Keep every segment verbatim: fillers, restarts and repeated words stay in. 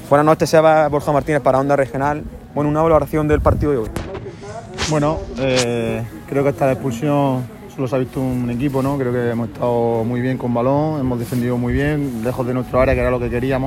Buenas noches, Seba. Borja Martínez para Onda Regional. Bueno, una valoración del partido de hoy. Bueno, eh, creo que esta expulsión solo se ha visto un equipo, ¿no? Creo que hemos estado muy bien con balón, hemos defendido muy bien, lejos de nuestro área, que era lo que queríamos.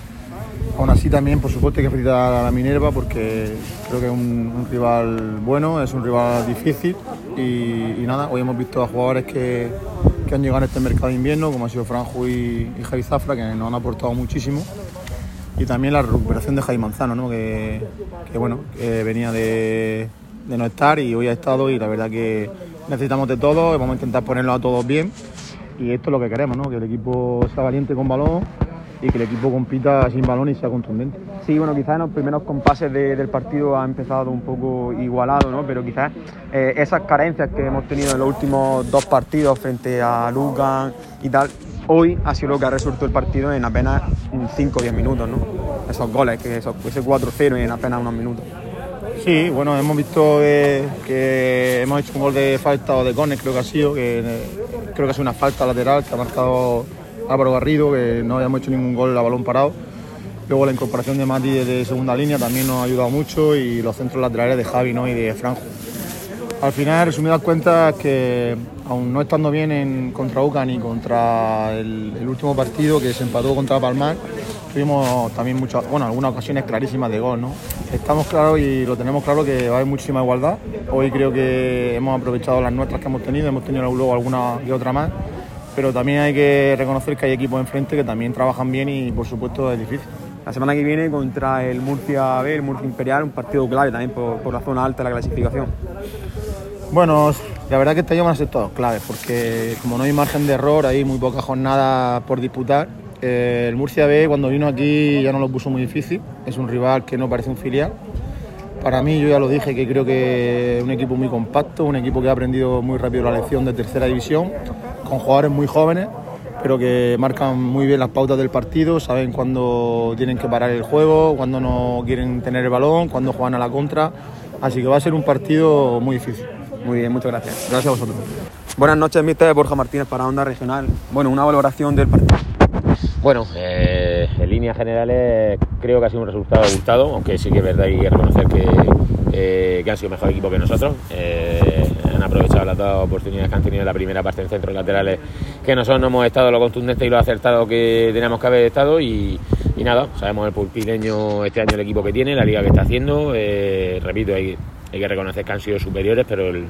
Aún así también, por supuesto, hay que felicitar a la Minerva porque creo que es un, un rival bueno, es un rival difícil y, y nada, hoy hemos visto a jugadores que, que han llegado en este mercado de invierno, como ha sido Franjo y, y Javi Zafra, que nos han aportado muchísimo. Y también la recuperación de Jaime Manzano, ¿no? que, que, bueno, que venía de, de no estar y hoy ha estado, y la verdad que necesitamos de todo, vamos a intentar ponerlo a todos bien y esto es lo que queremos, ¿no? Que el equipo sea valiente con balón y que el equipo compita sin balón y sea contundente. Sí, bueno, quizás en los primeros compases de, del partido ha empezado un poco igualado, ¿no? Pero quizás eh, esas carencias que hemos tenido en los últimos dos partidos frente a Lugan y tal, hoy ha sido lo que ha resuelto el partido en apenas cinco o diez minutos, ¿no? Esos goles, que esos, ese cuatro cero en apenas unos minutos. Sí, bueno, hemos visto que, que hemos hecho un gol de falta o de córner, creo que ha sido, que eh, creo que es una falta lateral que ha marcado Álvaro Garrido, que no habíamos hecho ningún gol a balón parado. Luego la incorporación de Mati de segunda línea también nos ha ayudado mucho y los centros laterales de Javi, ¿no? Y de Franjo. Al final, resumidas cuentas, que aún no estando bien en contra Ucan y contra el, el último partido que se empató contra Palmar, tuvimos también muchas, bueno, algunas ocasiones clarísimas de gol, ¿no? Estamos claros y lo tenemos claro que va a haber muchísima igualdad. Hoy creo que hemos aprovechado las nuestras que hemos tenido, hemos tenido luego alguna y otra más, pero también hay que reconocer que hay equipos enfrente que también trabajan bien y por supuesto es difícil. La semana que viene contra el Murcia B, el Murcia Imperial, un partido clave también por, por la zona alta de la clasificación. Bueno, la verdad que este año van a ser todos claves, porque como no hay margen de error, hay muy pocas jornadas por disputar. Eh, el Murcia B, cuando vino aquí, ya nos lo puso muy difícil. Es un rival que no parece un filial. Para mí, yo ya lo dije, que creo que es un equipo muy compacto, un equipo que ha aprendido muy rápido la lección de tercera división, con jugadores muy jóvenes, pero que marcan muy bien las pautas del partido, saben cuándo tienen que parar el juego, cuándo no quieren tener el balón, cuándo juegan a la contra. Así que va a ser un partido muy difícil. Muy bien, muchas gracias. Gracias a vosotros. Buenas noches, míster Borja Martínez para Onda Regional. Bueno, una valoración del partido. Bueno, eh, en líneas generales creo que ha sido un resultado abultado, aunque sí que es verdad y hay que reconocer que, eh, que han sido mejor equipo que nosotros. Eh, han aprovechado las dos oportunidades que han tenido en la primera parte en centros laterales, que nosotros no hemos estado lo contundente y lo acertado que teníamos que haber estado y, y nada, sabemos el pulpileño este año el equipo que tiene, la liga que está haciendo. Eh, repito, hay, hay que reconocer que han sido superiores, pero el,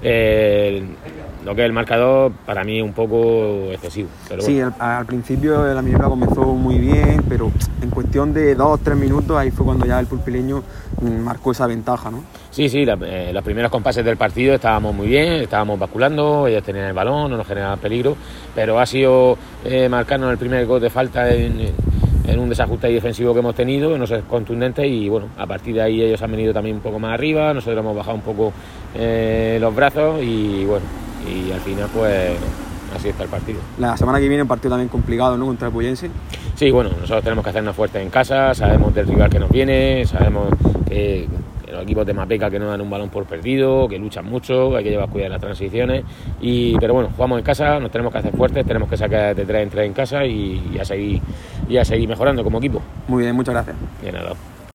el, lo que es el marcador para mí es un poco excesivo. Pero sí, bueno. al, al principio la Minerva comenzó muy bien, pero en cuestión de dos o tres minutos ahí fue cuando ya el pulpileño marcó esa ventaja, ¿no? Sí, sí, la, eh, los primeros compases del partido estábamos muy bien, estábamos basculando, ellos tenían el balón, no nos generaban peligro, pero ha sido eh, marcarnos el primer gol de falta en, en un desajuste defensivo que hemos tenido, no sé, contundente, y bueno, a partir de ahí ellos han venido también un poco más arriba, nosotros hemos bajado un poco eh, los brazos y bueno, y al final pues así está el partido. La semana que viene un partido también complicado, ¿no? Contra el Puyense. Sí, bueno, nosotros tenemos que hacernos fuertes en casa, sabemos del rival que nos viene, sabemos que los equipos de Mapeca que no dan un balón por perdido, que luchan mucho, hay que llevar cuidado en las transiciones, y, pero bueno, jugamos en casa, nos tenemos que hacer fuertes, tenemos que sacar de tres en tres en casa y, y, a seguir, y a seguir mejorando como equipo. Muy bien, muchas gracias. De nada.